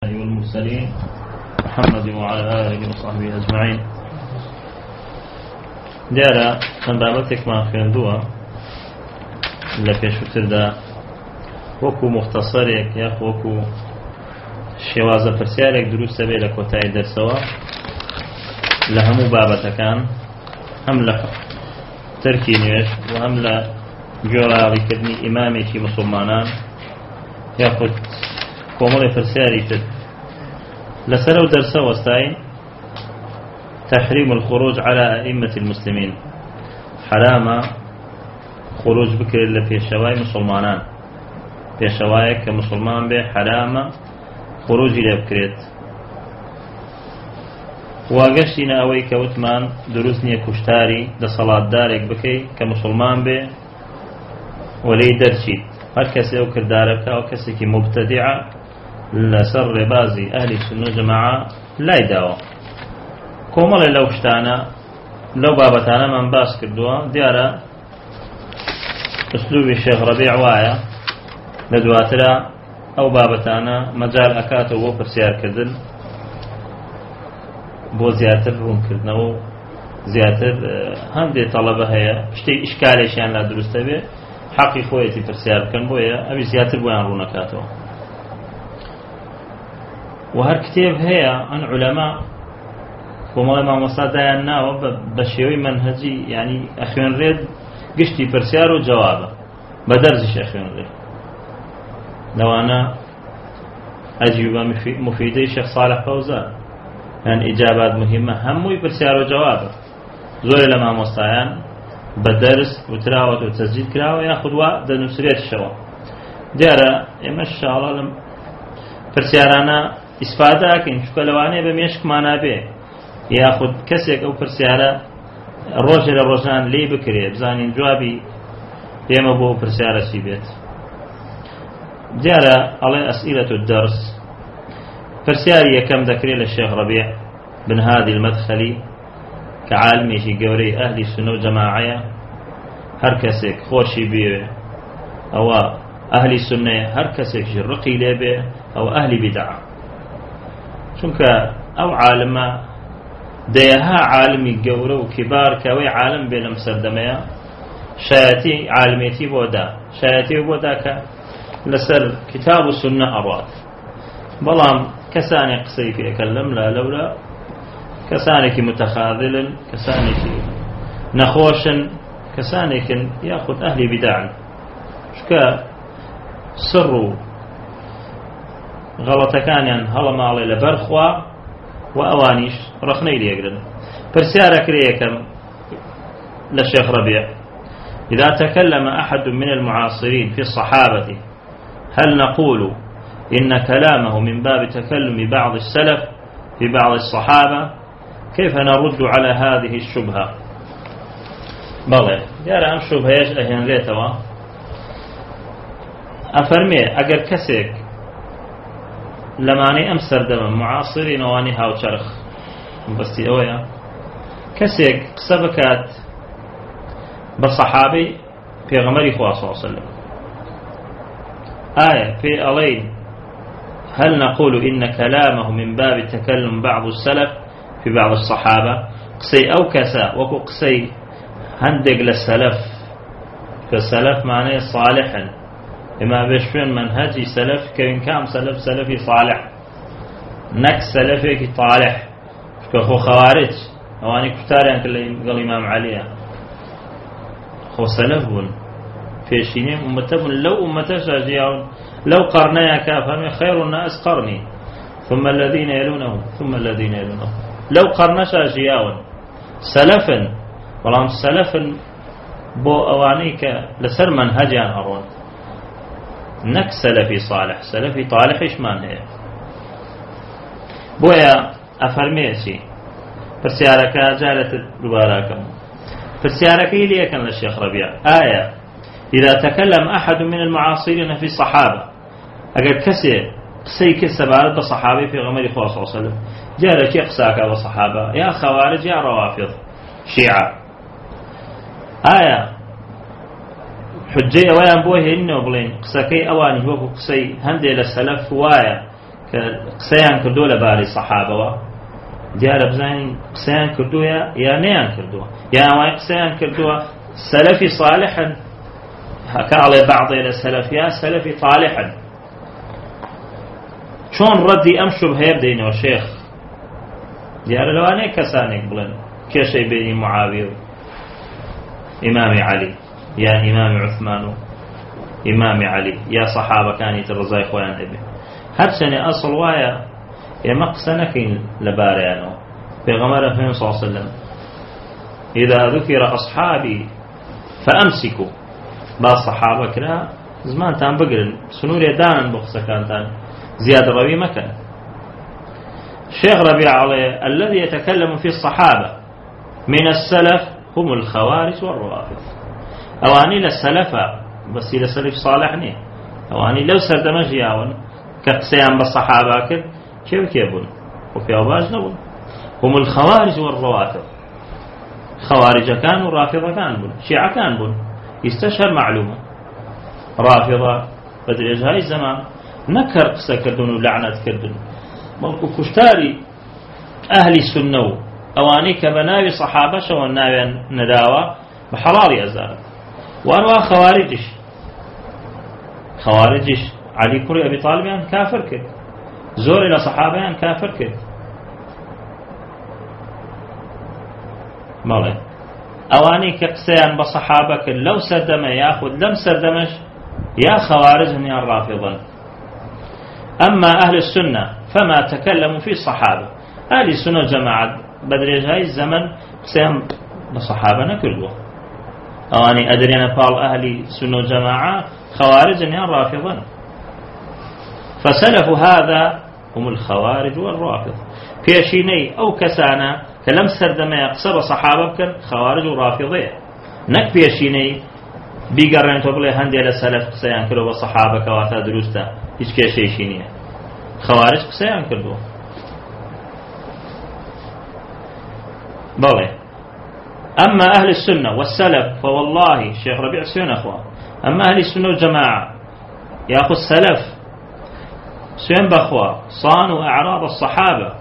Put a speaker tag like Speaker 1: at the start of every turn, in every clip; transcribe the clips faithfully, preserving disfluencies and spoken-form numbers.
Speaker 1: والمرسلين محمد وعلى آله وصحبه أجمعين. دارا من بابتك ما خوێندووە لە پێشووتردا وەکو مختصرێک یاخ وەکو شێوازە پرسیارێک دروستە بێ لە کۆتایی دەرسەوە لە هەموو بابەتەکان، هەم لە تەرکی نوێژ و هەم لە گوێڕاویکردنی ئیمامێکی موسڵمانان یاخود کۆمەڵی پرسیاری تر. لەسەر ئەو دەرسە وەستاین تحريم الخروج على أئمة المسلمين، حرامة خروج بكر لپێشەوای مسلمانان، پێشەوایەک کە مسلمان بێ حرامە خروجی لێ بکرێت. واگەشتینە ئەوەی کە وتمان دروست نییە کوشتاری دەسەڵاتدارێک بکەی کە مسلمان بێ وەلێی دەرچیت. هەر کەسێ ئەو کردارە بکە، ئەو کەسێکی مبتەدیعە لەسەر ڕێبازی ئەهلی سونە و جەماعە لای داوە. کۆمەڵێ لەو شتانە لەو بابەتانە من باس کردووە. دیارە ئوسلوبی شێخ ڕەبیع وایە لە دواترە ئەو بابەتانە مەجال ئەکاتەوە بۆ پرسیارکردن، بۆ زیاتر ڕوونکردنەوە و زیاتر هەندێک تەڵەبە هەیە شتێک ئیشکالێکیان لا دروستە بێ حەقی خۆیەتی پرسیار بکەن، بۆیە ئەوی زیاتر بۆیان ڕوونەکاتەوە. و هەر کتێب هەیە ئەن عولەما کۆمەڵی مامۆستا دایان ناوە بە شێوەی مەنهەجی، یعنی ئەخوێنرێت گشتی پرسیار و جوابە بە دەرزیش ئەخوێنرێت. لەوانە ئەجوبە مفیدەی شێخ ساڵح فەوزان یان ئیجابات مهمە هەمووی پرسیار و جوابە. زۆرێ لە مامۆستایان بە دەرس وتراوەت و تەسجیل کراوە یاخود وا دەنووسرێتشەوە. دیارە ئێمە ئینشاءڵڵا لەم پرسیارانە ئیسفادەکەین، چونکە لەوانەیە بە مێشکمانە بێ یاخود کەسێک ئەو پرسیارە ڕۆژێ لە ڕۆژان لێی بکرێ بزانین جوابی ئێمە بۆ پرسیارە چی بێت. دیارە ئەڵێ ئەسئیلەت الدەرس، پرسیاری یەکەم دەکرێت لە شێخ ڕەبیع بن هادی المەدخەلی کە عالمێکی گەورەی ئەهلی سونە و جەماعەیە. هەر کەسێک خۆشی بێ ئەوە ئەهلی سونەیە، هەر کەسێکی ڕقی لێ بێ ئەوە ئەهلی بیدعە. چونکە ئەو عالمە دەیەها عالمی گەورە و کیبار کە ئەوەی عالم بێ لەم سەردەمەیە شایەتی عالمێتی بۆ دا، شایەتی بۆ دا کە لەسەر کتاب و سونە ئەڕات. بەڵام کەسانی قسەی پێکەن لەم لا لەورە، کەسانێکی متەخاذلن، کەسانێکی نەخۆشن، کەسانێکن یاخود ئەهلی بیدعن، چونکە سڕ و غەڵەتەکانیان هەڵە ماڵێ لەبەر خوا و ئەوانیش ڕخنەی لێگرن. پرسیارەکرێ یەکەم لە شێخ ڕەبیع: إذا تكلم أحد من المعاصرين في الصحابة هل نقول إن كلامه من باب تكلم بعض السلف في بعض الصحابة؟ كيف نرد على هذه الشبهة؟ بلى يرى أم شبهة أهين ريتوا أفرمي أجر كسيك لماني أم سردم معاصرين واني هاو شرخ بس أويا كسيك سبكات بصحابي في غمر إخوة صلى الله عليه وسلم آية في ألين هل نقول إن كلامه من باب تكلم بعض السلف في بعض الصحابة؟ قسي أو كسا وكو قسي هندق للسلف، فالسلف معناه صالحا، إما بشفين منهجي سلف كإن كان سلف سلفي صالح نك سلفي طالح كخو خوارج أواني كتاريان قال إمام علي خو سلفون فيشينين أمتهم لو أمتشاجيون لو قرنيا كافهم خير الناس قرني ثم الذين يلونهم ثم الذين يلونهم. لو قرنشاجيون سلفا ولام سلفا بو أوانيك لسر منهجيان هرون نك سلفي صالح سلفي طالح إشمان هي بويا أفرميسي فرسيارك جالت دوباراكم فرسيارك إليه كان للشيخ ربيع آية: إذا تكلم أحد من المعاصرين في الصحابة أقل كسي قسي كسبارد بصحابي في غمر إخوة صلى الله عليه وسلم جالك يقساك بصحابة يا خوارج يا روافض شيعة. آية حجية ويان بوه إنه بلين قسكي أواني وكو قسي هندي للسلف وايا کە قسەیان کردووە لەبارەی سەحابەوە دیارە بزانین قسەیان کردووە یا نەیان کردووە یا وای قسەیان کردووە سەلەفی صالحن هەکاڵێ بەعضێ لە سەلەفیا سەلەفی طالحن چۆن ڕەدی ئەم شوبهەیە بدەینەوە شێخ دیارە لەوانەیە کەسانێک بڵێن کێشەی بینی معاویە و ئیمامی عەلی یان ئیمامی عوثمان و ئیمامی عەلی یا سەحابەکانی تر ڕزای خۆیان هەبێ هەرچەنێ ئەسڵ وایە ئێمە قسە نەکەین لەبارەیانەوە پێغەمبەر صلی الله علیه وسلم إذا ذكر أصحابي فأمسكوا با صحابة كرا زمان تان بقرن سنوري دانا بخصة كانتان زيادة روي مكان الشيخ ربيع عليه الذي يتكلم في الصحابة من السلف هم الخوارج والروافض أواني للسلف بس إلى سلف صالحني أواني لو سردمج ياون كقسيان بالصحابة كر كيف كيبون وفي أوباج نبون هم الخوارج والروافض خوارج كانوا رافضة كان بون شيعة كان بون يستشهر معلومة رافضة بدل إجهاء الزمان نكر قسى كردون ولعنة كردون بلكو كشتاري أهل السنة أواني كبناوي صحابة شو الناوي نداوة بحراري أزار وأنواع خوارجش خوارجش علي كري أبي طالب يعني كافر كد زور إلى صحابة يعني كافر كد ماله أواني كقسيان بصحابك لو سردم ياخذ لم سردمش يا خوارج يا رافضا أما أهل السنة فما تكلموا في الصحابة أهل السنة جماعة بدرج هاي الزمن قسيان بصحابة نكردوا أواني أدرينا قال أهل السنة جماعة خوارج يا رافضا فسلف هذا هم الخوارج والرافض بيشيني أو كسانا كلام سردما يقصر صحابة بكن خوارج ورافضية نك بيشيني بيقرن تقول هندي على سلف قسيان كلوا صحابة كواتا دروستا هيك شيء شينية خوارج قسيان كلوا بله أما أهل السنة والسلف فوالله الشيخ ربيع سين أخوة أما أهل السنة والجماعة يأخذ السلف سين بأخوة صانوا أعراض الصحابة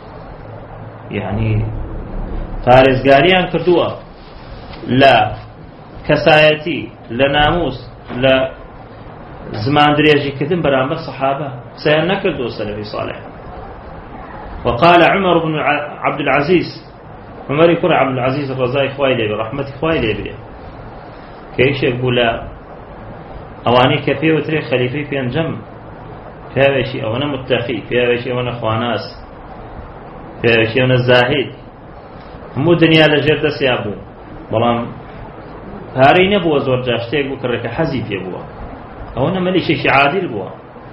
Speaker 1: يعني فارزقاريان كردوا لا كسايتي لا ناموس لا زمان دريجي كتن برام الصحابة سيان نكردوا السلفي صالح وقال عمر بن عبد العزيز عمر يقول عبد العزيز الرزاي خوالي برحمة خوالي بي كيش يقول أواني كفي وتري خليفي في أنجم فيها شيء أو أنا متخي فيها شيء وأنا خواناس فيها شيء وأنا الزاهد مو دنيا لجر دس يابو بلام هاري نبوة زور جاشتيك بكرك حزيف يبوه أو أنا ملي شيء عادل بوه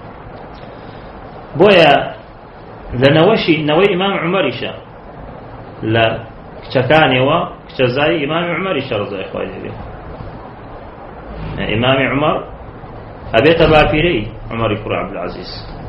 Speaker 1: بويا لنوشي نوي إمام عمريشا لا كتكاني و كتزاي إمام عمريشا رضي إخواني بيه إمام عمر أبيت بافيري عمر يكون عبد العزيز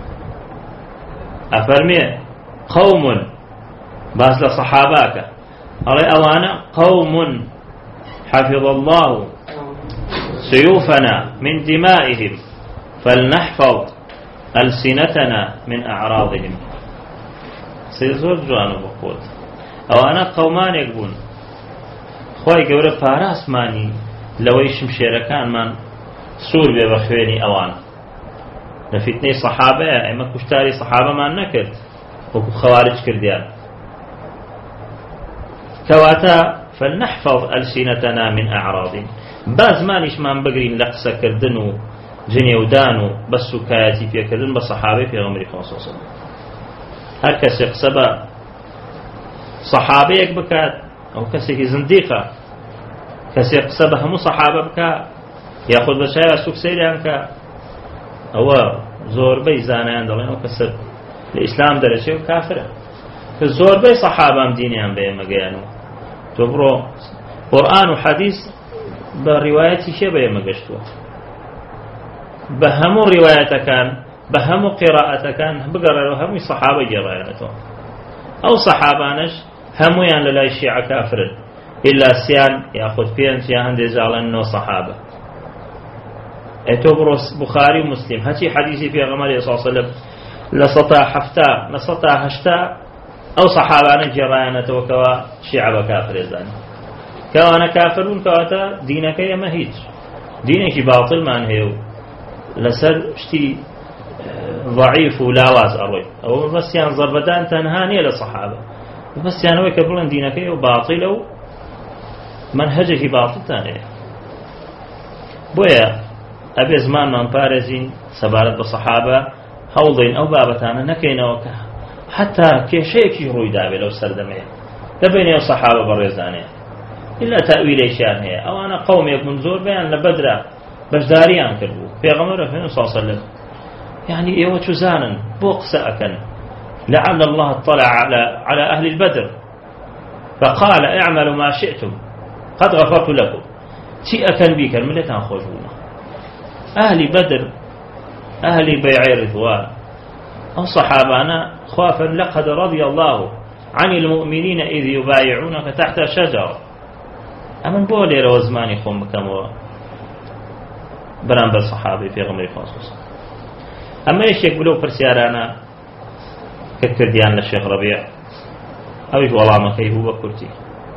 Speaker 1: أفرمي قوم باز لصحاباك أري أوانا قوم حفظ الله سيوفنا من دمائهم فلنحفظ ألسنتنا من أعراضهم سيزور جوانو بقود أوانا قومان يقبون خواهي قولة فاراس ماني لويشم شيركان من سور ببخويني أوان لفتني صحابة إما كشتاري صحابة ما نكرت وكو خوارج كرديان كواتا فلنحفظ ألسنتنا من أعراضهم باز مانيش ما بقرين لقصة كردنو جني ودانو بس كاياتي فيها كردن بصحابة في غمري صلى الله عليه وسلم هر كسي قصبا صحابة يكبكات أو كسي زنديقة كسي قصبا همو صحابة بكات ياخذ بشايا سوق سيريانك أو زور بي زانيان دلين أو كسب الإسلام درجة وكافرة كزور بي صحابة مدينيان بي مجانو تبرو قرآن وحديث برواية شبه مجشتو بهمو رواية كان بهمو قراءة كان بقرر همو صحابة جرايانتو أو صحابانش همو يان للا الشيعة كافر إلا سيان ياخذ فيان سيان دي زالن نو صحابة اتوبروس بخاري ومسلم هاتي حديثي في غمار صلى الله عليه وسلم لسطا حفتا لسطا هشتا أو صحابان جرانة وكوا شيعة كافر يزاني كوانا كافرون كواتا دينك يمهيج دينك باطل من هيو لسر شتي ضعيف ولاواز أروي أو بس يعني ضربتان تنهانية للصحابة بس يعني ويكبرون دينك وباطل أو منهجه باطل تانية بويا أبي زمان من بارزين سبارت بصحابة هوضين أو بابتانا نكينا وكا حتى كيشيكي روي دابي لو سردمين دبيني الصحابة برزانية إلا تأويل إيشان هي أو أنا قوم يكون زور بيان لبدرة بجداريان كربو في غمرة في صلى الله عليه وسلم يعني إيوة شزانا بوقس أكن لعل الله اطلع على على أهل البدر فقال اعملوا ما شئتم قد غفرت لكم تي أكن بيك الملة خرجونا أهل بدر أهل بيع رضوان الصحابة خوافا لقد رضي الله عن المؤمنين إذ يبايعونك تحت شجرة أمن بولي روزماني خوم بكم بران بالصحابي في غمري خاصوصا أما يشيك بلو فرسيارانا كالكرديان للشيخ ربيع أوش والله ما كيهو بكرتي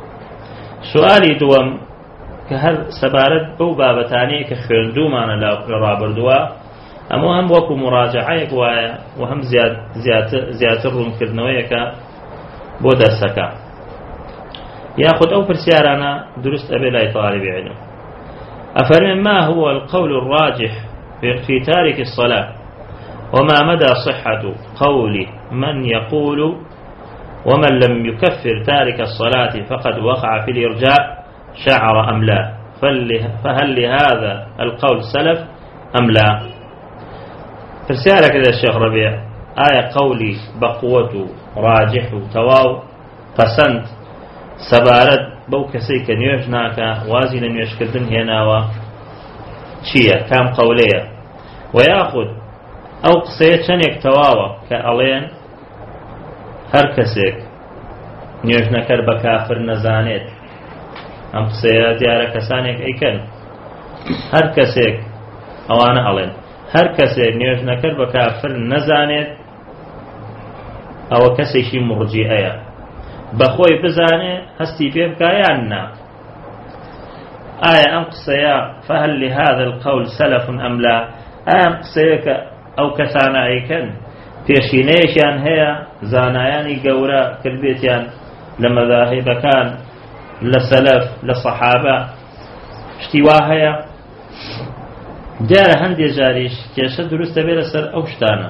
Speaker 1: سؤالي دوام كهر سبارت بو بابتاني كخيردو معنا لرابردوا أما هم وكو مراجعة وايا وهم زياد زياد زيادة الروم كردنوية بودا السكا ياخذ أو فرسيارانا درست أبي لا طالب علم أفرمن ما هو القول الراجح في تارك الصلاة وما مدى صحة قول من يقول ومن لم يكفر تارك الصلاة فقد وقع في الإرجاء شعر أم لا فهل لهذا القول سلف أم لا فرسالة كذا الشيخ ربيع آية قولي بقوة راجح تواو فسنت سبارد بو كسيك نيوجناك وازنا نيوشكدن هناوا شيا كام قولية ويأخذ أو قصيت شنك تواوا كألين هركسيك نيوجنكر بكافر نزانيت أم قصيت ديارة كسانيك أيكن هركسيك أوانا ألين هركسيك نيوجنكر بكافر نزانيت أو كسيشي مرجئة بخوي بزانه هستي في بكايانا آية أنقصيا فهل لهذا القول سلف أم لا آية أنقصيك أو كسانا أيكن تيشينيشان هي زاناياني قورا كالبيتيان لما ذاهب كان لسلف لصحابة اشتواهيا جار هندي جاريش كيشد درست بير سر أوشتانا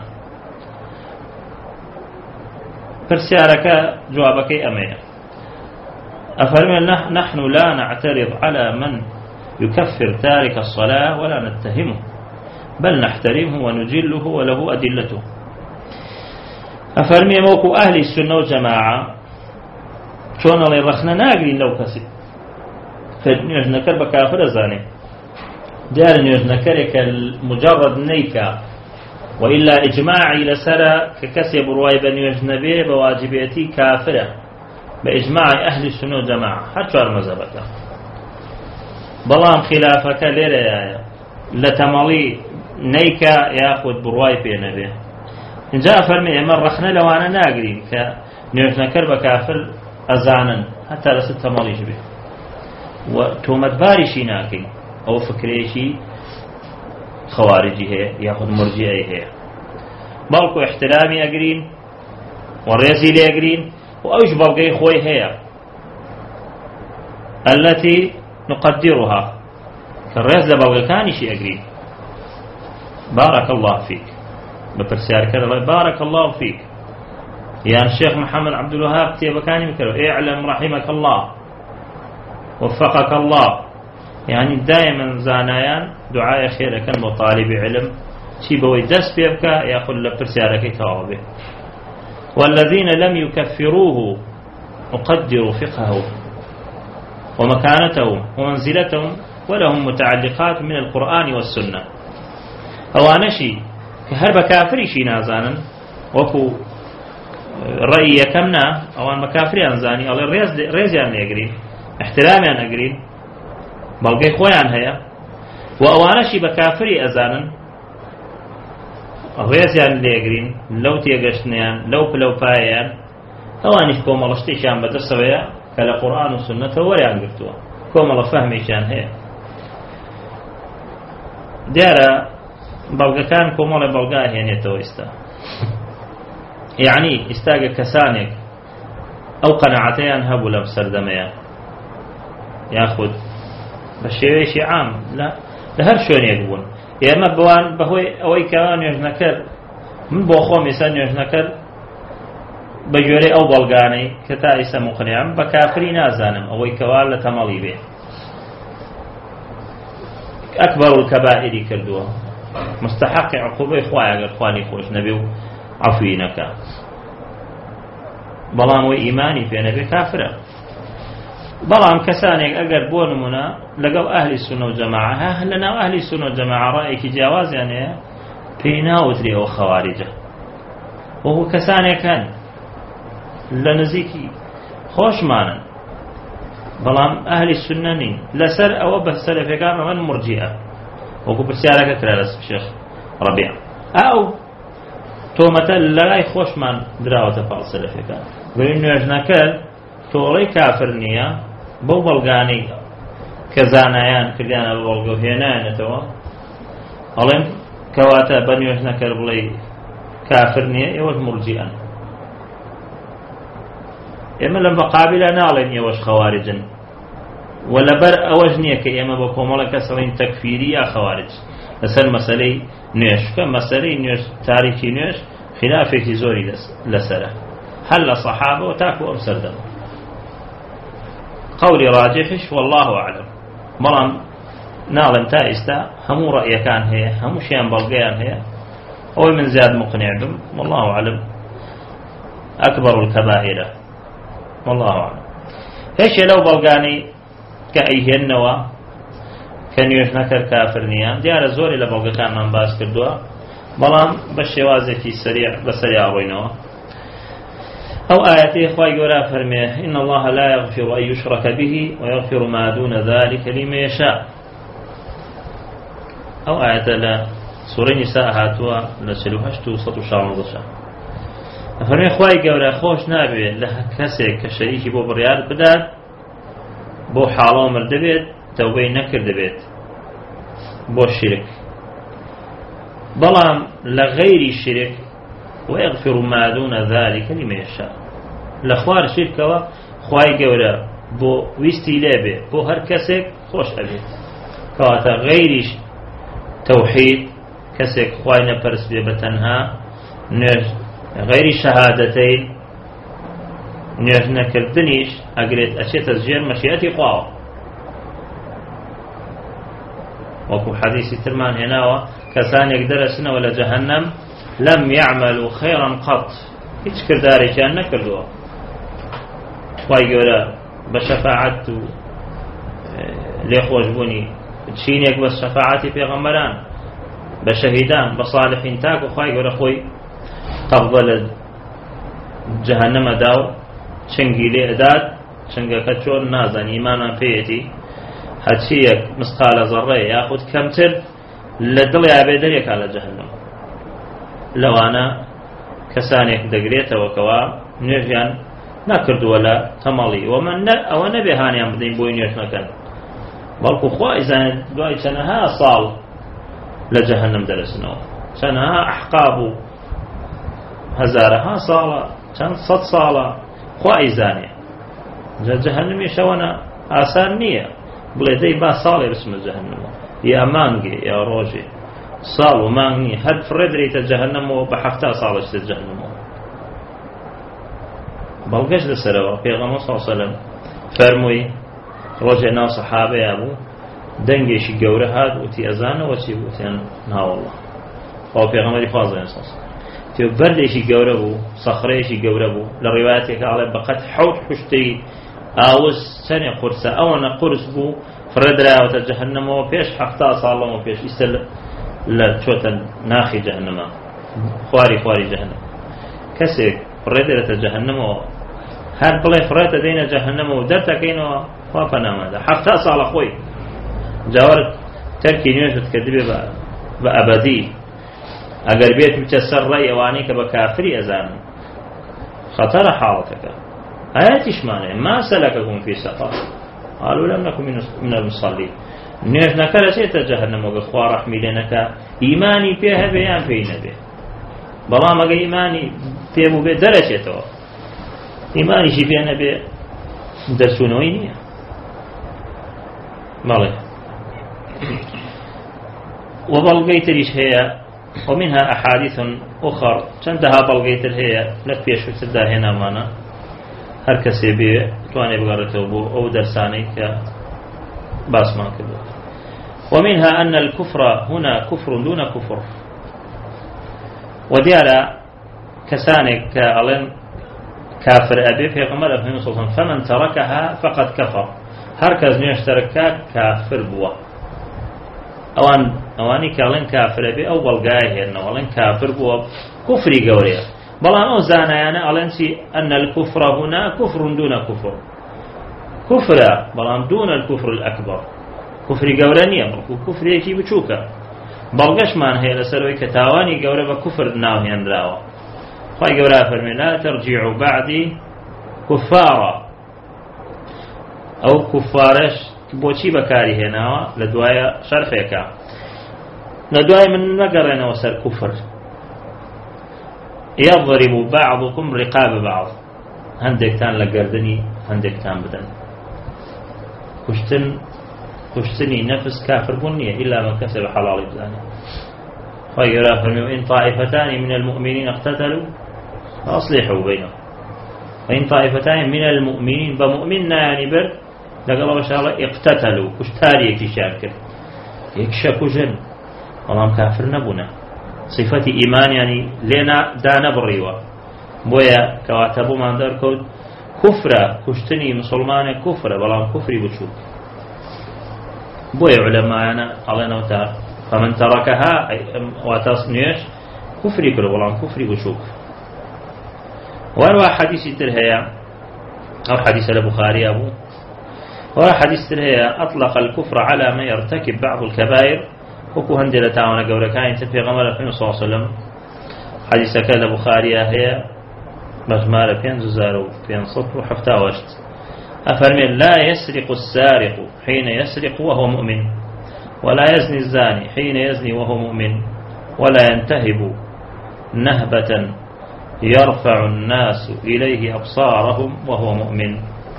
Speaker 1: فرسيارك جوابك أمية أفرمي نحن لا نعترض على من يكفر تارك الصلاة ولا نتهمه بل نحترمه ونجله وله أدلته أفرمي موكو أهل السنة والجماعة شون الله يرخنا ناقلين لو كسي فنيوز نكر بكافر زاني دار نيوز نكرك المجرد نيكا وإلا إجماعي لسرى ككسي برواي بني أجنبي بواجبيتي كافرة بإجماع أهل السنة والجماعة حتى المذهبك بلام خلافك ليرة لتمالي نيكا يأخذ برواي في نبي إن جاء فرمي من رخنا لو أنا ناقرين كنيوشنا كربة كافر أزانا حتى لست تمالي جبه وتومت بارشي ناكي أو فكريشي خوارجي هي ياخذ مرجئي هي بالكو احترامي اقرين والريزي لي اقرين واوش بلقي خوي هي التي نقدرها كالريز لبلقي كان شي اقرين بارك الله فيك ببرسيار كذا بارك الله فيك يا الشيخ محمد عبد الوهاب كتيب كان يمكنه اعلم رحمك الله وفقك الله يعني دائما زانيان دعاء خير كان مطالب علم شي بوي دس بيبكى ياخذ لبرسيارك توابه والذين لم يكفروه نقدر فقهه ومكانته ومنزلته ولهم متعلقات من القرآن والسنة أو نشي كهرب كافري شي نازانا وكو رأي كمنا أو أن مكافري أنزاني أو الريز ريزيان يقرين احترامي أن أقرين بلقي خويان هيا وأوانشي بكافري أزانا هێزیان لێگرین لەو تێگەشتنیان لەو پلەپایان ئەوانیش کۆمەڵە شتێکیان بەدەستەوەیە کە لە قورئان و سوننەتەوە وەریان گرتووە کۆمەڵە فەهمێکیان هەیە. دیارە بەڵگەکان کۆمەڵی بەڵگا هێنێتەوە ئێستا، یعنی ئێستاگە کەسانێک ئەو قەناعەتەیان هەبوو لەم سەردەمەیە یاخود بە شێوەیەکی عام لە هەر شوێنێک بوون، ئێمە بوان بەهۆی ئەوەی کەوا نوێژ نەکرد من بۆ خۆم ئێستا نوێژ نەکرد بە گوێرەی ئەو بەڵگانەی کە تا ئێستا مقنعم بە کافری نازانم ئەوەی کەوا لە تەمەڵی بێ ئەکبەر الکەبائیری کردووە مستحقی عقوبەی خوایە ئەگەر خوانی خۆش نەبێ و عەفوی نەکا، بەڵام وی ئیمانی پێ نەبێ کافرە. بەڵام کەسانێک ئەگەر بۆ نمونە لەگەڵ ئەهلی سونە و جەماعە هە لەناو ئەهلی سونە و جەماعە ڕائێکی جیاوازیان هەیە پێی ناوترێ ئەوە خەواریجە، وەکو کەسانێک هەن لە نزیکی خۆشمانن بەڵام ئەهلی سونە نین لەسەر ئەوە بە سەلەفیەکان ئەوەن مرجیئە، وەکو پرسیارەکە کرا لە شێخ ڕەبیع ئەو تۆمەتە لەلای خۆشمان دراوەتە پاڵ سەلەفیەکان بەوەی نوێژ نەکرد تۆڵەی کافر نییە بەو بەڵگانەی کە زانایان کردیانە بە بەڵگە و هێنایەنێتەوە ئەڵێن کەواتە بە نوێژ نەکرد بڵێ کافر نییە ئێوەش مرجیئەن. ئێمە لە مەقابلە ناڵێن ئێوەش خەواریجن و لەبەر ئەوەش نییە کە ئێمە بە کۆمەڵە کەسەڵین تەکفیری یا خەوارج لەسەر مەسەلەی نوێژ، کە مەسەلەی نوێژ تاریکی نوێژ خلافێکی زۆری لەسەرە هەر لە سەحابە و تاکو ئەم سەردەمە. قولی ڕاجحش والله أعلم، بەڵام ناڵێم تا ئێستا هەموو ڕەئیەکان هەیە هەمووشیان بەڵگەیان هەیە ئەوەی من زیاد مقنع بم والله أعلم ئەکبەر الکەبائیرە والله أعلم. هێشێ لەو بەڵگانەی کە ئەیهێننەوە کە نوێژ نەکرد کافر نییە دیارە زۆری لە بەڵگەکانمان باس کردووە، بەڵام بە شێوازێکی سەریع بەسەری ئاڕۆینەوە. أو آياته خواهي قولا فرميه إن الله لا يغفر أن يشرك به ويغفر ما دون ذلك لمن يشاء. أو آيات لا سورة نساء هاتوا لسلو هشتو سطو شعر ضشا فرميه خواهي قولا خوش نابي لها كسي كشريكي بو بريال بداد بو حالو مردبيت توبي نكر دبيت بو الشرك، بلام لغير الشرك ويغفر ما دون ذلك لمن يشاء. لخوار شركوا خواهي قولا بو ويستي لابي بو هر كسك خوش أبيت كواتا غيرش توحيد كسك خواهي نپرس بي بتنها غير شهادتين نوێژ نەکردنیش ئەگرێت ئەچێتە ژێر مەشیئەتی خواوە، وەکو حەدیثی ترمان هێناوە کەسانێک دەرەچنەوە لە جەهەنەم لەم يعملوا خيرا قط هیچ کردارێکیان نەکردووە، خوای گەورە بە شەفاعەت و لێخۆشبوونی چینێک بە شەفاعەتی پێغەمبەران بە شەهیدان بە صالحین تاکو خوای گەورە خۆی قەبضە لە جەهەنەمەدا و چنگی لێ ئەدات، چنگەکە چۆن نازانی ئیمانان پێیەتی هەرچیەک مسقالە زەڕەیە یاخود کەمتر لە دڵی ئابێدەرێکا لە جەهەنەم. لەوانە کەسانێک دەگرێتەوە کەوا نوێژیان نەکردووە لە تەمەڵی ومن ئەوە نەبێ هانیان بدەین بۆی نوێژ نەکەن، بەڵکو خوا ئیزانێت دوای چەندەها ساڵ لە جەهەنەم دەرەچنەوە، چەندەها ئەحقاب و هەزارەها ساڵە چەند سەد ساڵە خوا ئیزانێ. جەهەنەمی شەوەنە ئاسان نییە بڵێ دەی با ساڵێ بچمە جەهەنەمەوە یا مانگێ یا ڕۆژێ، ساڵ و مانگ نییە، هەر فرێدرێتە جەهەنەمەوە بە حەفتا ساڵەچێت جەهەنەمەوە. بەڵگەش لەسەرەوە پێغەمبەر صلی الله علیه و سلم فەرمووی ڕۆژێ ناو سەحابەیە بوو دەنگێکی گەورە هات وتی ئەزانەوە چی بوو؟ وتیان ناوەڵڵا خوا پێغەمبەری خوا زانێ تێ بەردێکی گەورە بوو سەخرەیەکی گەورە بوو لە ڕیوایەتێکە ئاڵێ بەقەد حەوت حوشتەی ئاوز چەندێ قورسە ئەوەنە قورس بوو فرێدراوەتە جەهەنەمەوە پێش حەفتا ساڵەوە پێش ئیسە لە چۆتە ناخی جەهەنەمە خواری خواری جەهەنەم. کەسێک فرێدرێتە جەهەنەمەوە هەر بڵێ فرێتە دێنە جەهەنەمەوە دەرتەکەینەوە خوا پەنامەدا حەفتا ساڵە خۆی جاوەر تەرکی نوێژت کە دەبێ بە ئەبەدی ئەگەر بێت بچە سەر ڕێی ئەوانەی کە بە کافری ئەزانن خەتەرە حاڵەتەکە. ئاەتیشمانێ ما سەلەکەکم فی سەقەر قالوا لم نكن من المصلين. نوێژ نەکە دەچێتە جەهەنەم وەگە خوا ڕەحمی لێ نەکا ئیمانی پێ هەبێ یان پێی نەبێ. بەڵام ئەگە ئیمانی پێبوو بێ دەرەچێتەوە، ئیمانیشی پێ نەبێ دەرچوونەوەی نییە. بەڵێ وبەڵگەی تریش هەیە ومنها أحاديث أخر چەندەها بەڵگەی تر هەیە لە پێشووتردا هێنامانە هەر کەسێ بێ توانێ بگەڕێتەوە بۆ ئەو دەرسانەی کە باسمان کردو. ومنها أن الكفر هنا كفر دون كفر. وديالا كسانك كألين كافر أبي في غمر أبنه صلى الله عليه وسلم فمن تركها فقد كفر. هركز نيشتركا كافر بوا. أوان أواني كألين كافر أبي أو بلغايه إنه ألين كافر بوا كفري قوريا. بلا أو زانا يعني ألين أن الكفر هنا كفر دون كفر. كفر بلا دون الكفر الأكبر. كفري قورانية بلكو كفري يكي بچوكا. بلغش مان هي لسروي كتاواني قورا بكفر ناوهي اندراوا. خواهي قورا فرمي لا ترجعوا بعدي كفارا أو كفارش بوشي بكاري هناوا لدوايا شرفيكا لدوايا من نقرنا وسر كفر يضرب بعضكم رقاب بعض هندك تان لقردني هندك تان بدن كشتن كشتني نفس كافر بنية إلا من كسب حلال بزانه خيرا فرمي وإن طائفتان من المؤمنين اقتتلوا فأصلحوا بينهم وإن طائفتان من المؤمنين بمؤمننا يعني بر لقال ما شاء الله اقتتلوا كشتاري يكشاكر يكشكوا جن والله كافر نبونا صفة إيمان يعني لنا دانا بريوة بويا كواتبو ما دار كود كفر كشتني مسلمان كفر والله كفري بشوك بويا علماء أنا علينا وتعالى فمن تركها وتصنيش كفري كله والله كفري بشوك. وروى حديث ترهيا أو حديث البخاري أبو وروى حديث ترهيا أطلق الكفر على ما يرتكب بعض الكبائر وكو هندلة تعاون قولة كاين تفي غمر صلى الله عليه وسلم حديث كان البخاري هي مجمارة بين ززارو بين صف وحفتا وشت أفرمي لا يسرق السارق حين يسرق وهو مؤمن ولا يزني الزاني حين يزني وهو مؤمن ولا ينتهب نهبة يرفع الناس إليه أبصارهم وهو مؤمن.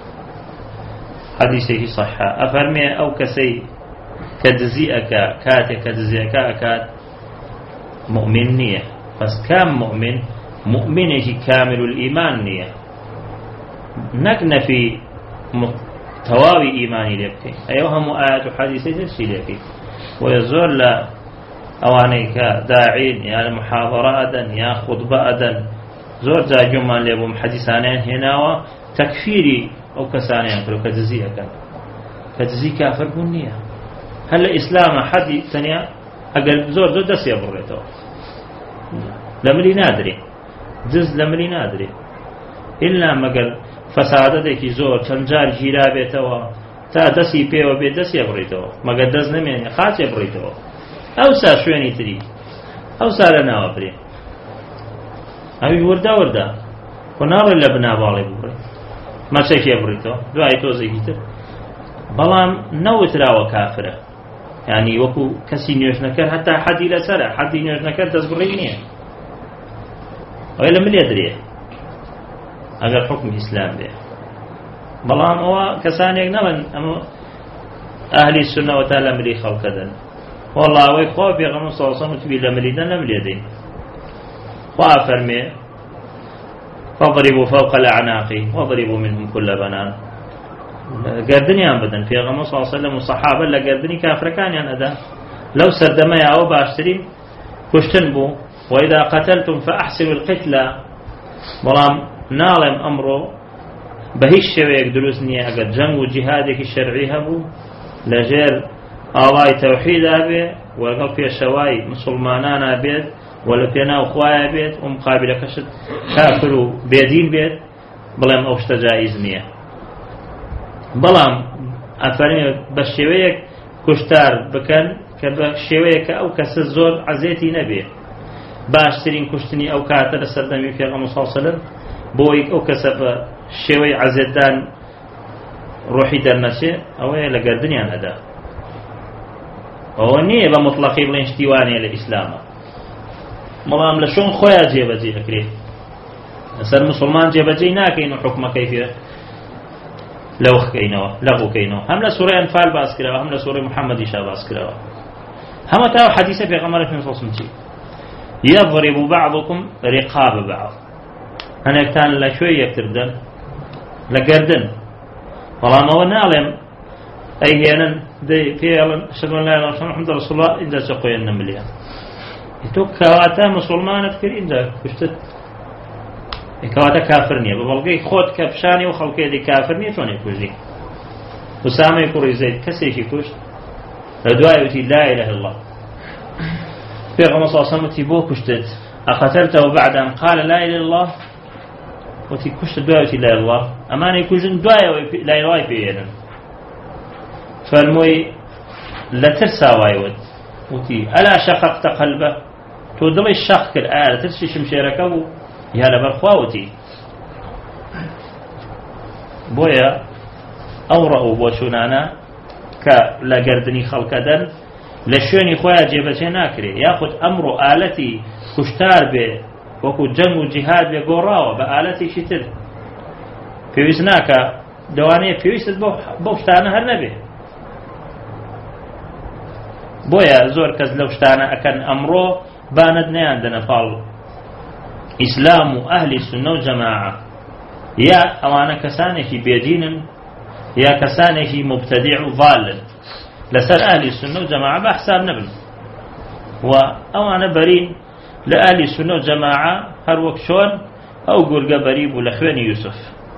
Speaker 1: حديثه صحة. أفرمي أو كسي كدزيئك كات كدزيئك أكاد مؤمن نية بس كام مؤمن مؤمنه كامل الإيمان نية نكن في تواوي إيماني لبكي أيها مؤآيات حديثي ترسي لبكي ويزور لا أوانيك داعين يا المحاضرة أدن يا خطبة أدن زور جا جمعان لبو محدثانين هناوا تكفيري أو كسانين كلو كجزيئة كان كجزي كافر بنية هل الإسلام حد تانية أقل زور دو دس يبريتو لملي نادري جز لملي نادري إلا مقل فسادتێکی زۆر چەند جار گیرا بێتەوە تا دەستی پێوە بێت دەستی بڕیتەوە مەگەر دەست نەمێنێ خاچێ بڕیتەوە ئەوسا شوێنی تری ئەوسا لە ناوە برێ ئەوی وەردا وەردا کۆ ناڕێ لە بناباڵێ ببڕێ مەچێکێ بڕیتەوە دوای تۆزێکی تر بەڵام نەوتراوە کافرە یعنی وەکو کەسی نوێژ نەکرد هەتا حەدی لەسەرە حەدی نوێژ نەکرد دەست بڕی نییە ئەوەی لە ملێ درێ اگر حکم اسلام به بلان او کسانێک نەبن ئەمە ئەهلی سنە و تا لە ملی خەڵکەدەن والله ئەوەی خوا پێغەمبەر صلی الله علیه و سلم وتبی لە ملیدەن لە ملێ دەین خوا فەرمێ فاضربوا فوق الأعناق واضربوا منهم كل بنان گردنیان بدەن پێغەمبەر صلی الله علیه و سلم و سەحابە لە گردنی کافرەکانیان ئەدا لەو سەردەمەیە ئەوە باشترین کوشتن بوو وإذا قتلتم فأحسنوا القتلى بەڵام ناڵێم ئەمڕۆ بە هیچ شێوەیەک دروست نییە ئەگەر جەنگ و جیهادێکی شەرعی هەبوو لەژێر ئاڵای تەوحیدا بێ وەرگەڵ پێشەوای مسلمانانە بێت و لە پێناو خوایە بێت و مقابلەکەشت کافر و بێدین بێت بڵێم ئەو شتە جایز نییە بەڵام ئەفەرمێ بە شێوەیەک کوشتار بکەن کە بە شێوەیەکە ئەو کەسە زۆر عەزێتی نەبێ باشترین کوشتنی ئەو کاتە لە سەردەمی پێغەمبەر صلی الله علیه و سلم بۆی ئەو کەسە بە شێوەی عەزێتدان ڕۆحی دەرنەچێ ئەوەیە لە گەردنیان هەدا. ئەوە نییە بە مطلقی بڵێن شتیوانەیە لە ئیسلامە، بەڵام لە شۆن خۆیان جێبەجێ دەکرێت. لەسەر مسلمان جێبەجێ ناکەین و حکمەکەی پێ لەوخکەینەوە لەغوکەینەوە. هەم لە سوورەی ئەنفال باس کراوە، هەم لە سوورەی محەممەدیشا باس کراوە. هەمە تا حەدیثە پێغەمبەر صلی الله علیه و سلم يضرب بعضكم رقاب بعض، هەنێکتان لە کوێ یەکتر دەن؟ لە گەردن. بەڵام ئەوە ناڵێم ئەیهێنن پێڵن ئەشهەدو ئەن لا ئیلاها ئیلەللاහ محەممەد ڕەسوڵ الله ئینجا چەقۆیان نەملیە. تۆ کەواتە مسلمانت کرد ئینجا کوشتت، کەواتە کافر نییە. بە بەڵگەی خۆت کە پیشانی و خەڵکێکی کافر نییە تۆ نێکوژی. ئوسامەی کوڕی زەید کەسێکی کوشت، لە دوای وتی لا ئیلاها ئیلەللاහ. پێغەمبەر صلی الله علیه و سلم وتی بۆ کوشتت؟ ئەقەتەلتەهو بەعد ئەن قال لا ئیلاها ئیلەللاہ؟ وتی کوشتت دوای وتی لا ئیلاها ئیلەللاہ. ئەمانەی کوژن دوایەوەی لا ئیلاها پێهێنن. فەرمووی لە ترسا وایوت، وتی ئەلا شەقەقتە قەلبە؟ تۆ دڵی شەق کرد، ئایا لە ترسی شمشێرەکە بوو یا لەبەر خواوتی؟ بۆیە ئەو ڕەو بۆ چوونانە کە لە گەردنی خەڵکە دەن لە شوێنی خۆیان جێبەجێ ناکرێت، یاخود ئەمڕۆ ئالەتی کوشتار بێ وەکو جەنگ و جیهاد بێ گۆڕاوە بە ئالەتێکی تر. پێویست ناکە دەوانەیە پێویستت بەو شتانە هەر نەبێ. بۆیە زۆر کەس لەو شتانە ئەکەن ئەمڕۆ بانت نەیاندنە پاڵ ئیسلام و ئەهلی سونە و جەماعە، یا ئەوانە کەسانێکی بێدینن یا کەسانێکی مبتەدیع و ضالن، لەسەر ئەهلی سونە و جەماعە بە حساب نەبن. و ئەوانە بەرین لە ئەهلی سونە و جەماعە هەر وەک چۆن ئەو گورگە بەری بوو لە خوێنی یوسف.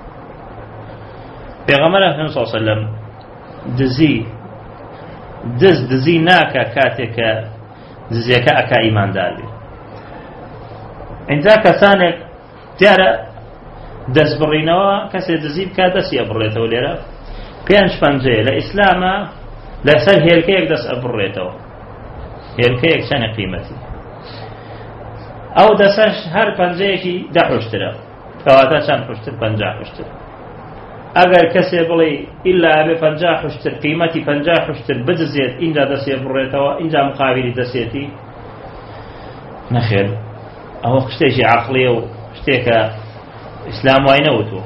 Speaker 1: پێغەمبەر صلی الله علیه و سلم دزی دز دزی ناکە کاتێک کە دزیەکە ئەکا ئیماندار بێ. ئینجا کەسانێک دیارە دەست بڕینەوە کەسێ دزی بکە دەستی ئەبڕێتەوە. لێرە پێنج پەنجەیە لە ئیسلامە لەسەر هێلکەیەک دەست ئەبڕێتەوە. هێلکەیەک چەنە قیمەتی؟ ئەو دەسەش هەر پەنجەیەکی دە حوشترە، کەواتە چەند حوشتر؟ پەنجا حوشتر. ئەگەر کەسێ بڵێ ئیلا ئەبێ پەنجا حوشتر، قیمەتی پەنجا حوشتر بدزێت، ئینجا دەسێ بڕێتەوە، ئینجا مقابلی دەسێتی، نەخێر. ئەوە شتێکی عەقڵیە و شتێکە ئیسلام وای نەوتووە.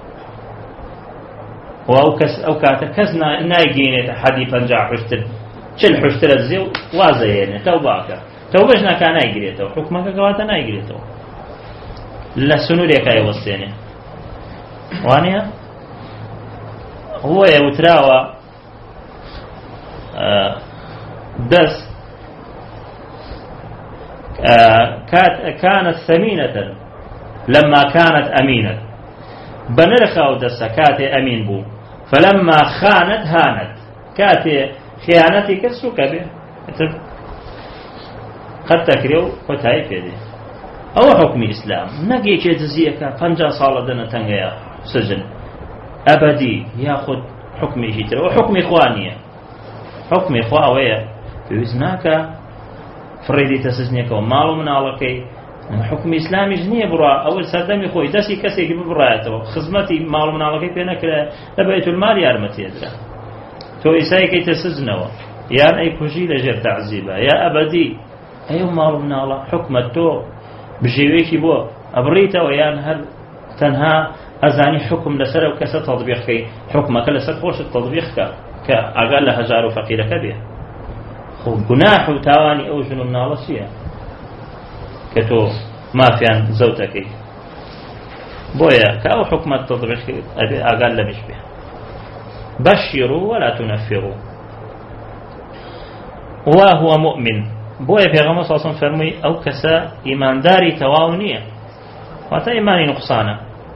Speaker 1: و ئەو کەس ئەو کاتە کەس نایگەینێتە حەدی پەنجا حوشتر، چل حوشترە دزێ و وازەیێنێ تەوباکە، تەوبەش ناکا نایگرێتەوە، حکومەکە کەواتە نایگرێتەوە، لە سنوورێکە ئەیوەستێنێ. وانەیە؟ هۆیە وتراوە دەست كانت ثمينة لما كانت أمينة، بنرخا ودسا كاتي أمين بو، فلما خانت هانت، كاتي خيانتي كسوك به قد تكريو وتاي فيدي. أو حكم إسلام نقي كي تزيك فنجا صالة دنا تنقيا سجن أبدي ياخد حكم جيتر وحكم إخوانية. حكم إخوانية في وزناك فريدي تسجنيك ومالو من علاقي حكم إسلامي جنية برا أول سردمي خوي دسي كسي ببرايته خزمتي مالو من علاقي بينك لبيت المال يارمتي يدرا تو إساي كي تسجنوا يان أي كوجي لجر تعذيبا يا أبدي أيو مالو من علاقي حكمتو بجيويكي بو أبريته ويان هل تنها أزاني حكم لسر وكسر تطبيق كي حكمك لسر خوش التطبيق كأقل هزار فقيرك به خو گناح و تاوانی ئەو ژن و مناڵە چییە کە تۆ مافیان زەوتەکەی؟ بۆیە کە ئەو حکومەت تطبیق ئەبێ ئاگال لەمیش بێ. بەشیروا ولا تنفروا وهو مؤمن. بۆیە پێغەمبەر صلی الله علیه و سلم فەرمووی ئەو کەسە ئیمانداری تەواو نییە، واتە ئیمانی نوقسانە.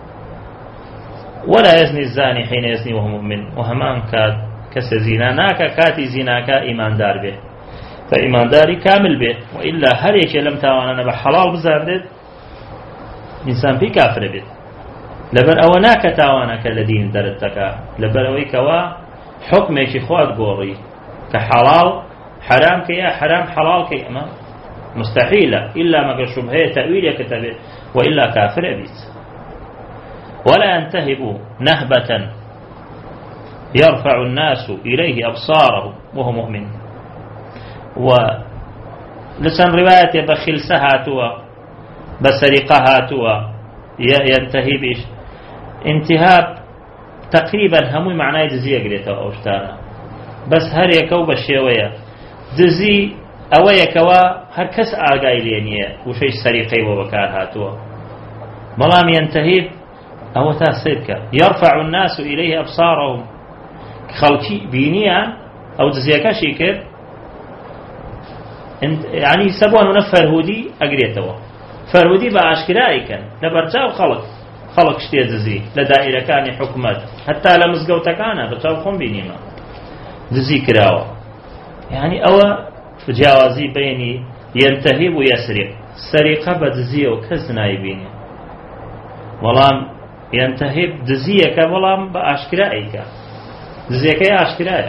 Speaker 1: ولا يزني الزاني حين يزني وهو مؤمن، وهمان كاد كس زنا ناكا كاتي زناكا إيمان دار به، فإيمان داري كامل به، وإلا هر يكي لم تاوانا بحلال بزاردد إنسان في كافر به. لبر أو ناكا تاوانا كالذين دردتكا لبر أويكوا حكمي خواد قوري كحلال حرام كي حرام حلال كي أما مستحيلة إلا ما شبهة تأويل كتبه وإلا كافر أبيت. ولا ينتهب نهبة يرفع الناس إليه أبصارهم وهو مؤمن. ولسان رواية بخل سهاتوا بسرقهاتوا ينتهي بيش انتهاب تقريبا هموي معناه دزي أقريته أوشتانا بس هر يكو بشيوية دزي أو يكوا هر كس آقاي لينيه وشي سريقي وبكار هاتوا ملام ينتهي أو تاسيبك يرفع الناس إليه أبصارهم خلقي بينيا أو دزيكا شيكر يعني سبوان ونفر هودي أقريته فرودي بأشكرائي كان لبرجاو خلق خلق شتي دزي لدائرة كان حكمت حتى لمزقوتا كان برجاو خم بينيما دزي كراوة يعني أو جوازي بيني ينتهب ويسرق سرقة بدزي وكزناي بيني ولام ينتهب دزيك ولام بأشكرائك دزيك يا أشكرائي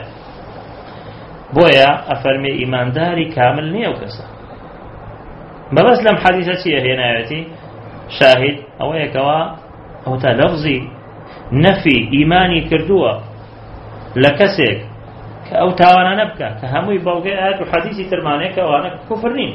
Speaker 1: بويا أفرمي إيمانداري كامل نيو كسا بس لم حديثة هنا يأتي شاهد أو يكوا أو تلفظي نفي إيماني كردوة لكسك أو تاوانا نبكى كهمي بوقعات وحديثي ترمانيك وأنا كفرنين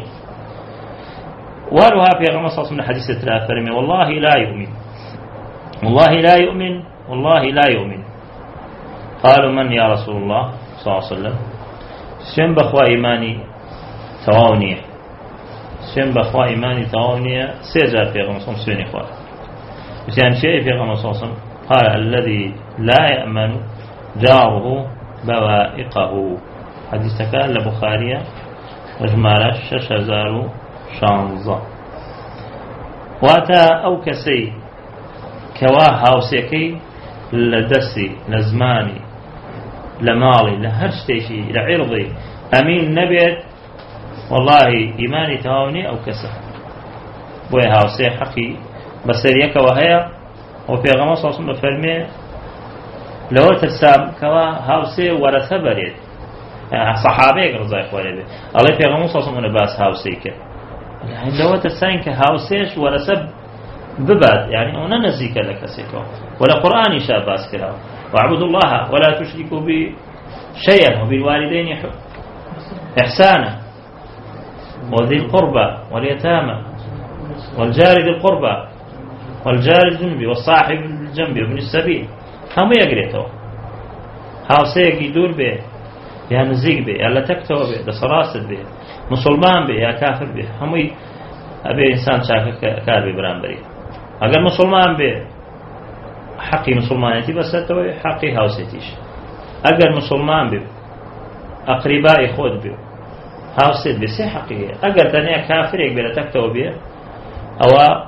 Speaker 1: وارها في غمصة من حديث ترافرمي والله لا يؤمن والله لا يؤمن والله لا يؤمن. قالوا من يا رسول الله صلى الله عليه وسلم سين بخوا إيماني تواونية سين بخوا إيماني تواونية سيجار في غمصة سيني خواه بسيان شيء في غمصة قال الذي لا يأمن جاره بوائقه. حديث كان لبخارية وجمالة شش هزار شانزة. واتا أو كسي كواه هاوسيكي لدسي لزماني لمالي لهرشتيشي لعرضي أمين نبيت والله إيماني تهاوني أو كسر بوي هاوسي حقي بسريك وهي وفي غمصة صلى فرمي لو ترسام كوا هاوسي ورثة بريد صحابيك رضاي خوالي الله في غمصة صلى باس هاوسيك يعني لو ترسام كهاوسيش ورثة بباد يعني أنا نزيك لك سيكو ولا قرآن شاب باس كلام واعبدوا الله ولا تشركوا به شيئا وبالوالدين إحسانا وذي القربى واليتامى والجار ذي القربى والجار الجنبي والصاحب الجنبي وابن السبيل هم يقريتوا هاوسيك يدور به يا نزيك به يا تكتو به ده صراصد به مسلمان به يا كافر به هم أبي إنسان شاك كاربي برانبري أقل مسلمان به حقي مسلمانيتي بس توي حقي هاوسيتيش أقل مسلمان به أقربائي خود به هاوسيت به سي حقي أقل تانية كافر يقبل تكتو به أو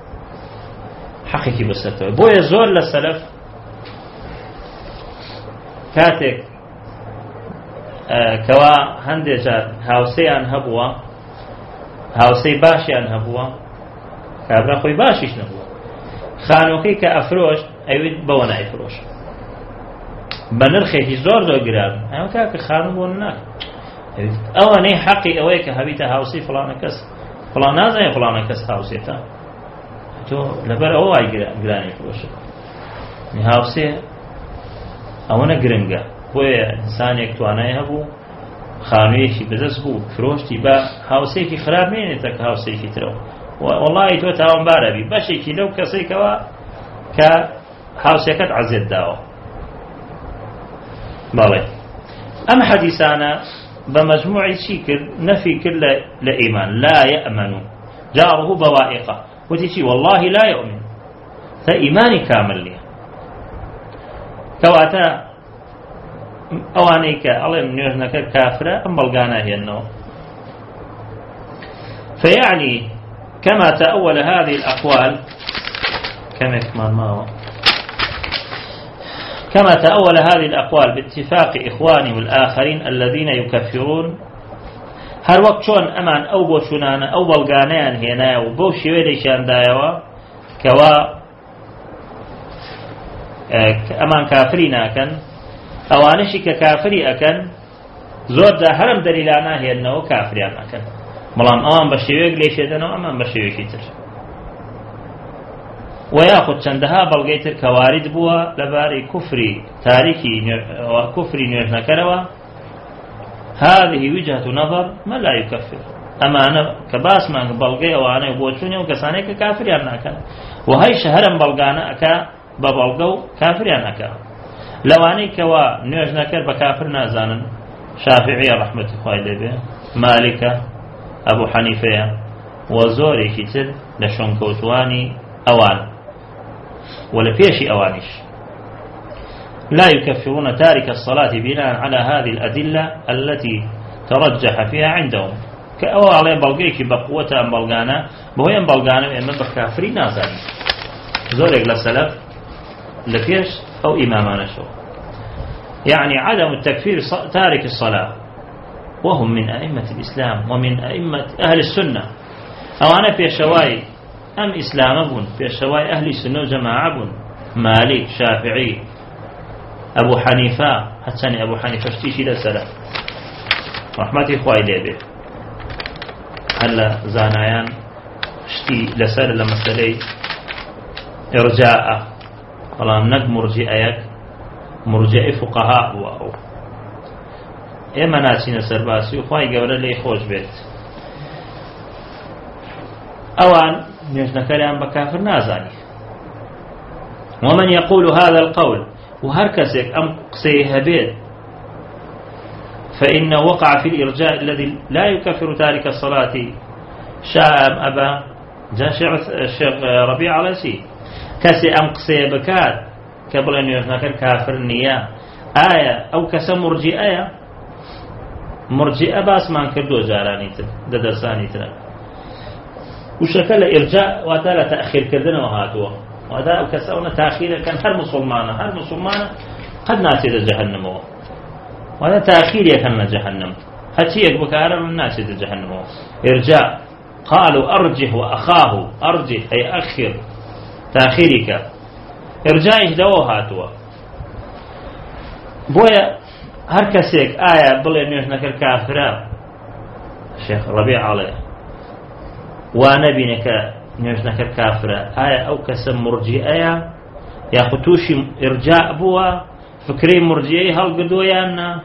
Speaker 1: حقيقي بس توي بويا زول للسلف كاتك آه كوا هندجات هاوسي أن هبوا هاوسي باشي أن هبوا كابرا خوي باشيش نبوا خانوكي كأفروش أيوة بوانا أفروش بنرخي زور دو قرار أيوة كاك خانو بوناك أواني حقي أويك هبيتا هاوسي فلانا كس فلانا نازا فلانا كس هاوسي تا تو لبر أواي قراني فروش هاوسي أونا قرنقا بويا إنسانيك تواناي هبو خانويكي بدس بو فروشتي با هاوسيكي خراب مين تك هاوسيكي ترو والله تو تاون باربي بشيكي لو كسيكوا ك هاوسيكت عزيز داو بالي. أما حديثانا بمجموع شيكر نفي كل لإيمان لا يأمن جاره بوائقه وتشي والله لا يؤمن فإيماني كامل لي كواتا أوانيك الله من يجنك كافرة أم بلغانا هي النوم. فيعني كما تأول هذه الأقوال كما كمان ما هو كما تأول هذه الأقوال باتفاق إخواني والآخرين الذين يكفرون هر وقت شون أمان أو بوشنان أو بلغانيان هنا وبوشي ويديشان دايوا كوا أمان كافرين أكن أوانشي ككافري أكن زور دا هرم دليلانا هي أنه كافريان أكن بەڵام ئەوان بە شێوەیەک لێشێدەنەوە ئەمان بە شێوەیەکی تر وياخذ چەندەها بەڵگەی تر کە وارد بووە لەبارەی کوفری تاریکی کوفری نوێژ نەکەرەوە هذه وجهة نظر ما لا يكفر ئەمانە کە باسمان بەڵگەی ئەوانەی بۆ چوونێ و کەسانەی کە کافریان ناکەن و هەی شەهرم بەڵگانە ئەکا بە بەڵگە و کافریان نەکە لەوانەی کەوا نوێژ نەکرد بە کافر نازانن شافعیە ڕەحمەتی خوای لێبێ مالکە ئەبوو حەنیفەیە و زۆرێکی تر لە شۆنکەوتوانی ئەوان ولا فيش أوانش لا يكفرون تارك الصلاة بناء على هذه الأدلة التي ترجح فيها عندهم كأو عليه بلغيك بقوة أم بلغانا بهوين بلغانا إما بكافرين نازل زورك للسلف لفيش أو إمامان شو يعني عدم التكفير تارك الصلاة وهم من أئمة الإسلام ومن أئمة أهل السنة أو أنا في شواي أم إسلام بون في الشواي أهل السنة جماعة بون مالك شافعي أبو حنيفة حتى أبو حنيفة اشتيشي لسلا رحمتي إخوائي ليبه هلا زانايان اشتي لسلا لمسلي إرجاء والله منك مرجئيك مرجئ فقهاء وأو إما ناسين سرباسي وخوائي قولا لي خوش بيت أوان نجنكريان بكافر نازاني ومن يقول هذا القول وهركسك أم قسيه بيت فإنه وقع في الإرجاء الذي لا يكفر تارك الصلاة شاء أم أبا جاء الشيخ ربيع على سي كسي أم قسيه بكات قبل أن يجنكر كافر النية آية أو كسي مرجئة مرجئة باس ما انكردو جاراني تر ددرساني تر وشكل إرجاء وتلا تأخير كردنا وهاتوا وهذا كسأونا تأخير كان هر مسلمانة هر مسلمانة قد ناسي جهنم وهذا تأخير يكن جهنم حتى يكبكار من ناسي جهنم إرجاء قالوا أرجه وأخاه أرجه أي أخر تأخيرك إرجاء إهدوا هاتوا بويا هر كسيك آية بل أن يشنك الكافرة الشيخ ربيع عليه ونبينك نيوجنك الكافرة آية أو كسم مرجئة يا خطوشي إرجاء بوا فكري مرجئة هل قدوا يانا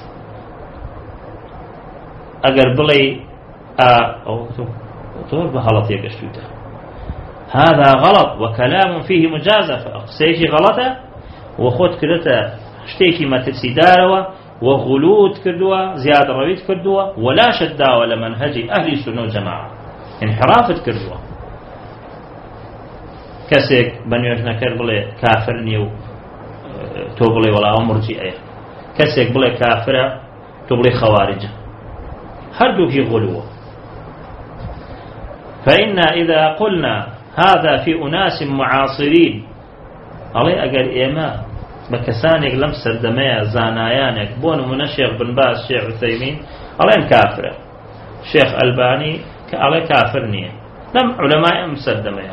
Speaker 1: أقر بلي أو طور بغلط يقشتوته هذا غلط وكلام فيه مجازفة أقسيشي غلطة وخد كدتا اشتيكي ما تسيداروا وغلوت كدوا زيادة رويت كدوا ولا شدا ولا منهجي أهل السنة والجماعة انحرافت كردوا كسيك بنيوش نكر بلي كافر نيو تو بلي ولا مرجئة كسيك بلي كافرة تو بلي خوارج هردو في غلوة فإن إذا قلنا هذا في أناس معاصرين علي أقل إيمان بكسانك لمسر دماء زانايانك بون من الشيخ بن باز الشيخ عثيمين عليهم كافرة الشيخ ألباني على كافرنية لم علماء مسدمية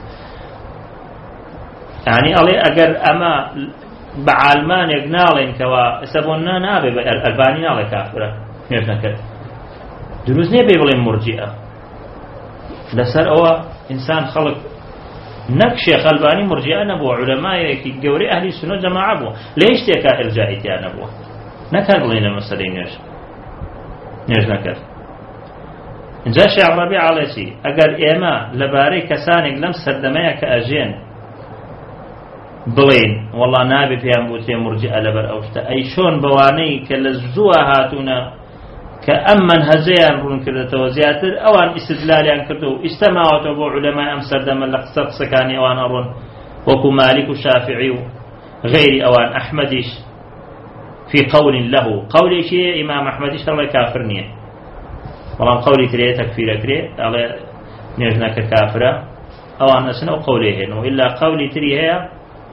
Speaker 1: يعني علي أجر أما بعلمان يقنالين كوا سبونا نابي الألباني على كافرة نيفنك دروز نبي بلين مرجئة لسر أو إنسان خلق نكشي خلباني مرجئة نبوه علماء كي جوري أهل السنة جماعة بوه ليش تيكا إرجائي نبوه نكر لنا مسألين نيش نيش نكر جاء شيخ ربيع على شيء أقل إيما لباري كسانك لم سردمية كأجين بلين والله نابي في أمبوتي مرجئة لبر أوشتا أي شون بواني كالزوها هاتونا كأمن هزيان رون كردتو زياتر أوان استدلاليان كردو استماعوا تبو علماء أم سردما لقصد سكاني أوان أرون وكو مالك الشافعي غير أوان أحمدش في قول له قول شيء إمام أحمدش الله كافرنيه والله قولي تري تكفير كري على نيجنا ككافرة أو أن سنو قوليه إنه إلا قولي تري هي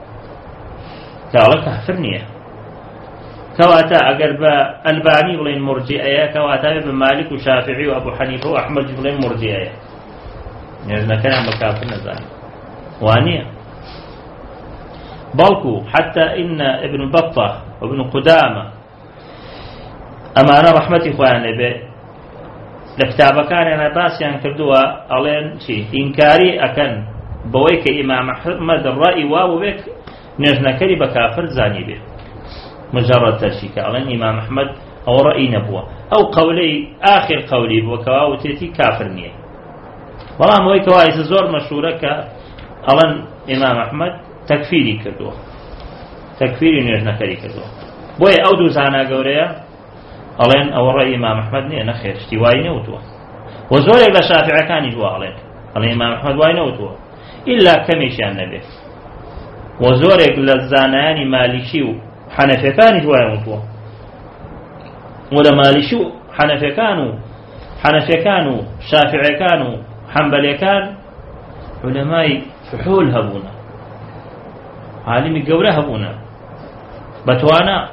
Speaker 1: قال كافرنيه كواتا أقرب الباني بلين مرجئة كواتا ابن مالك وشافعي وأبو حنيفة وأحمد بلين مرجئة نيجنا كلام كافر نزال وانية بلكو حتى إن ابن بطة وابن قدامة أما أنا رحمتي إخواني به لكتابكان أنا باسيان كردوا ألين شيء إنكاري أكن بويك إمام أحمد الرأي واو بك نجنا كري بكافر زاني به مجرد ترشيك ألين إمام أحمد أو رأي نبوة أو قولي آخر قولي بوكواو تيتي كافر نية والله مويك وايز زور مشهورك ألين إمام أحمد تكفيري كردوا تكفيري نجنا كري كردوا بوي أو دو زانا قوريا ألين أو رأي إمام أحمد نية نخير اشتواي نوتوا وزورك لشافع كان يجوا ألين ألين إمام أحمد واي نوتوا إلا كميشان نبي وزورك للزانيان مالشي وحنفي كان يجوا نوتوا ولا مالشي حنفي كانوا حنفي كانوا شافعي كانوا حنبلي كان علماء فحول هبونا عالمي قوله هبونا بتوانا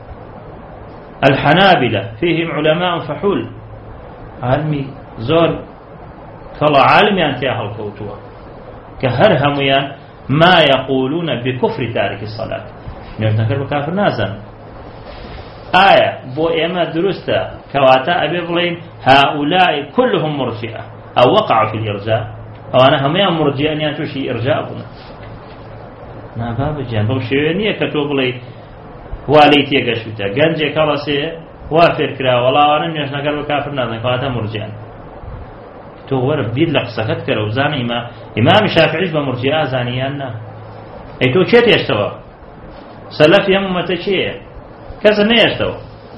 Speaker 1: الحنابلة فيهم علماء فحول علمي زور كلا عالمي أنت أهل كوتوا كهرهميان ما يقولون بكفر تارك الصلاة نذكر بكافر نازن آية بو إما درستا كواتا أبي بلين هؤلاء كلهم مرجئة أو وقعوا في الإرجاء أو أنا هميان مرجئة أن ينتوشي إرجاء بنا ما باب جان بوشينية كتب لي واليتي قشوتا جنجي كرسي وافر كرا ولا وانا نيش نقر بكافر نازن كواتا مرجئة تو ورب بيد لك سكت كرا وزاني إما إمام شافعيش بمرجئة زانيانا أي تو چه تيشتوا سلف يممت چه كذا نيشتوا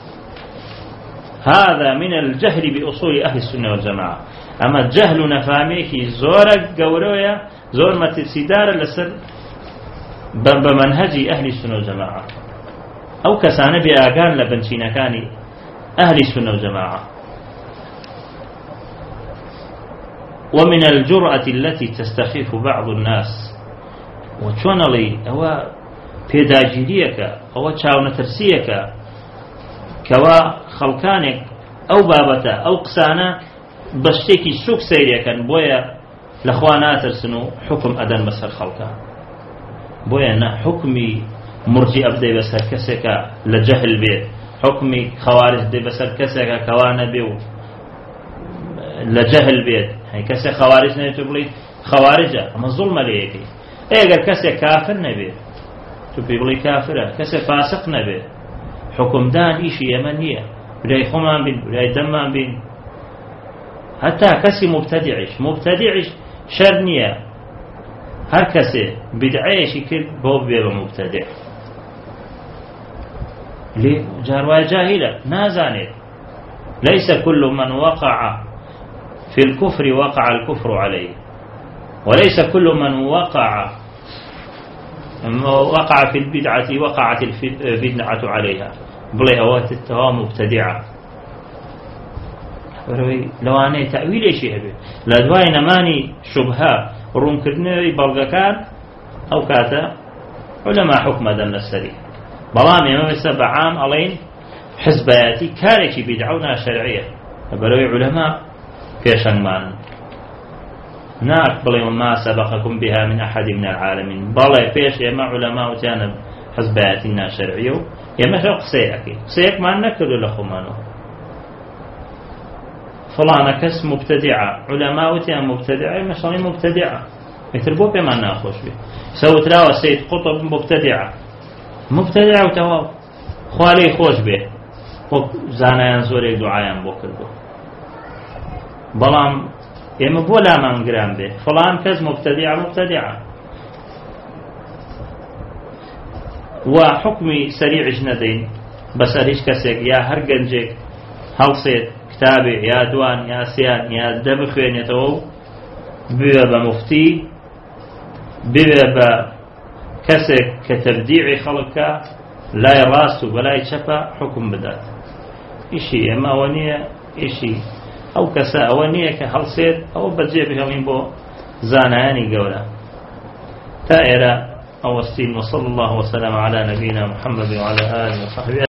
Speaker 1: هذا من الجهل بأصول أهل السنة والجماعة أما الجهل نفاميك زورك قورويا زور ما تسيدار لسر بمنهج أهل السنة والجماعة أو كسان بآقان لبنشين كان أهل السنة والجماعة ومن الجرأة التي تستخف بعض الناس وشون لي هو بيداجيريك أو تشاون ترسيك كوا خلقانك أو بابتا أو قسانا بشتكي سوق سيريكا بويا لخوانا ترسنو حكم أدن مسر خلقا بويا نا حكمي مرجي أبدي بسر كسكا لجهل بيت حكمي خوارج دي بسر كسكا كوانا بيو لجهل بيت هاي كسي خوارج نيتو خوارجة أما الظلم ليكي ايقا كسي كافر نبي تبي بلي كافرة كسي فاسق نبي حكم دان إشي يمنية ولاي خمان بين ولاي دمان بين حتى كسي مبتدعش مبتدعش شرنية هر كسي بدعيش كل بوب بيبا مبتدع ليه جارواي جاهلة نازاني ليس كل من وقع في الكفر وقع الكفر عليه وليس كل من وقع وقع في البدعة وقعت البدعة عليها بلي هوات التوا مبتدعة لو أنا تأويل شيء هبه لا دواي نماني شبهة رون كرني بلغكان أو كاتا علماء حكم دم السري بلام يما بسبع عام علين حزبياتي كاركي بدعونا شرعية بلوي علماء كيشان مان ناك بلي ما سبقكم بها من أحد من العالمين بلي فيش يما علماء جانب حزبياتنا شرعية يما شو قسيك قسيك ما نكتل لخمانو فلان كس مبتدعة علماء وتيان مبتدعة مشان مبتدعة يتربوا بما ناخذ به سوت لا سيد قطب مبتدعة مبتدعة وتوا خوالي خوش به وزانا ينزوري دعاء بوكردو بلام يم بولا من جرام به فلان كز مبتدعة مبتدعة وحكمي سريع جندين بس أريش كسيك يا هرجنجك هالصيد كتابي يا دوان يا سيان يا دبخين يتوو بيبا مفتي بيبا كسك كتبديع خلقك لا يراس ولا يشفى حكم بدات إشي أما ونية إشي أو كسا ونية كهالصيد أو بجيب همين بو زاناني قولا تائرة أو السين وصلى الله وسلم على نبينا محمد وعلى آله وصحبه